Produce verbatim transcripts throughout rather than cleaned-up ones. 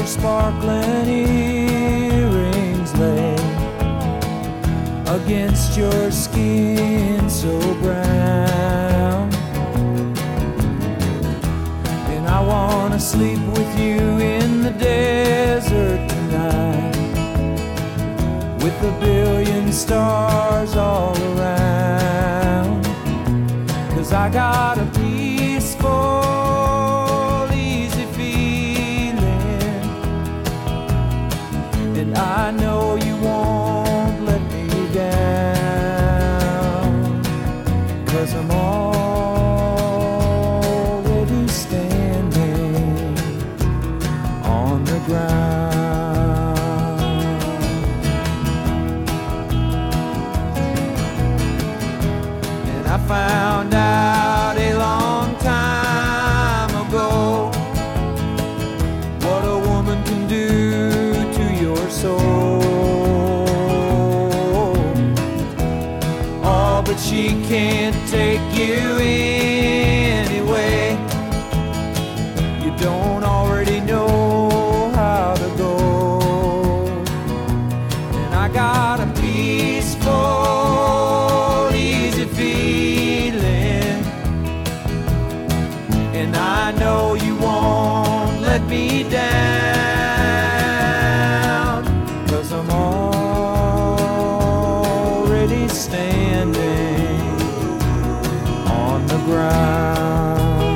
sparkling earrings lay against your skin so brown. And I wanna sleep with you in the desert tonight, with a billion stars all around. 'Cause I got a peaceful, easy feeling, and I know you won't let me down. 'Cause I'm already standing on the ground. And I found out a long time ago what a woman can do to your soul. Oh, but she can't take you anyway. You don't already know how to go. And I got a peaceful, easy feeling, and I know you won't let me down. 'Cause I'm already standing on the ground.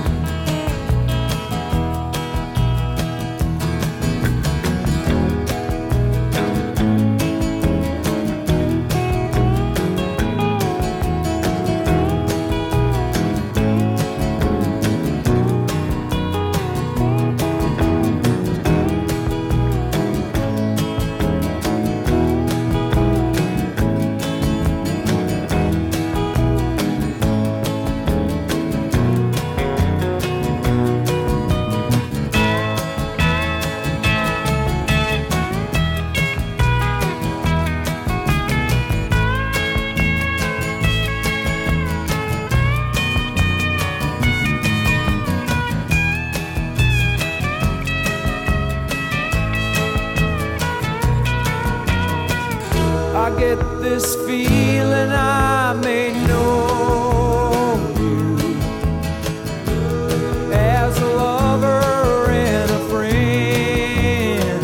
I get this feeling I may know you as a lover and a friend,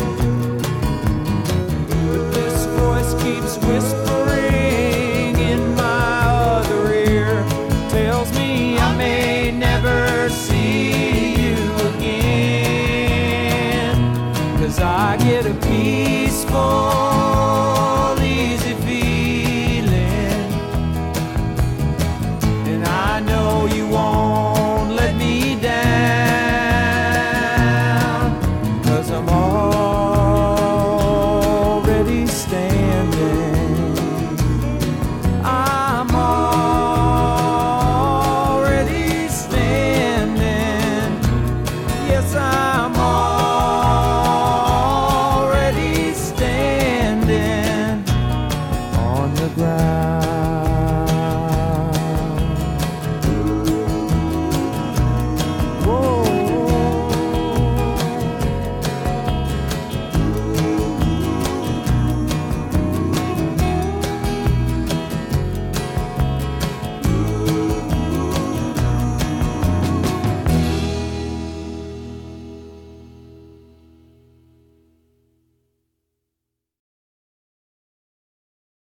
but this voice keeps whispering in my other ear, tells me I may never see you again. 'Cause I get a peaceful,